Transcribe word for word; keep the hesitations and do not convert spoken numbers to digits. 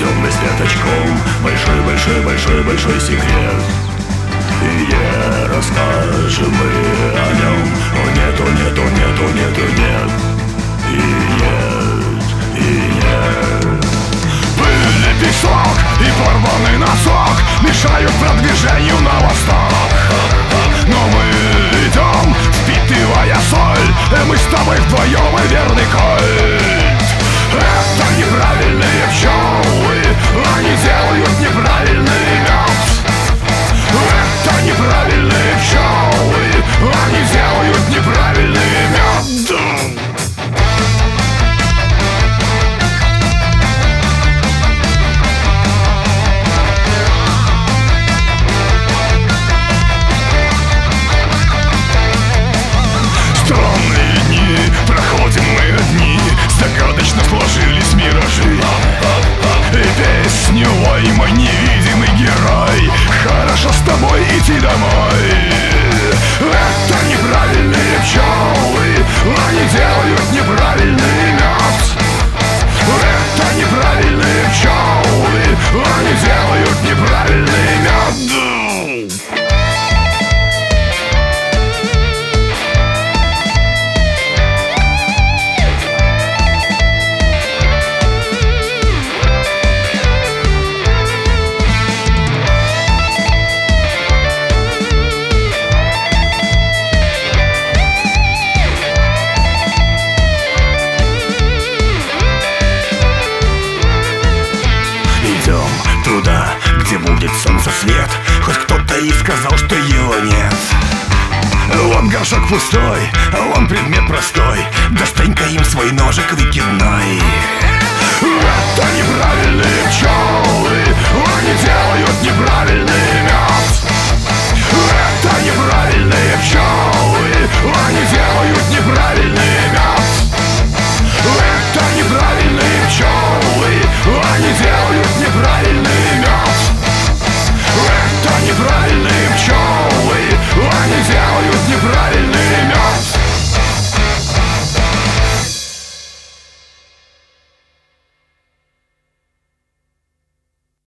темный свет очком. Большой-большой-большой-большой секрет. И не расскажем мы о нем. О нет, о нет, о нет, о нет, о нет. И нет, и нет. Пыль и песок и порванный носок мешают продвижению на восток. Но мы идем, впитывая соль, и мы с тобой вдвоем и верный кольт. Это неправильные пчелы, они делают неправильный мед. Это неправильные пчелы, они делают неправильный мед. Странные дни, проходим мы одни, загадочно сложились миражи. И песню «Ой, мой невидимый герой», хорошо с тобой идти домой. Это неправильные пчелы, они делают неправильный мед. Это неправильные пчелы, они делают неправильный мед. Туда, где будет солнце свет, хоть кто-то и сказал, что его нет. Вон горшок пустой, вон предмет простой, достань-ка им свой ножик выкидной. Это неправильные пчелы, они делают неправильно.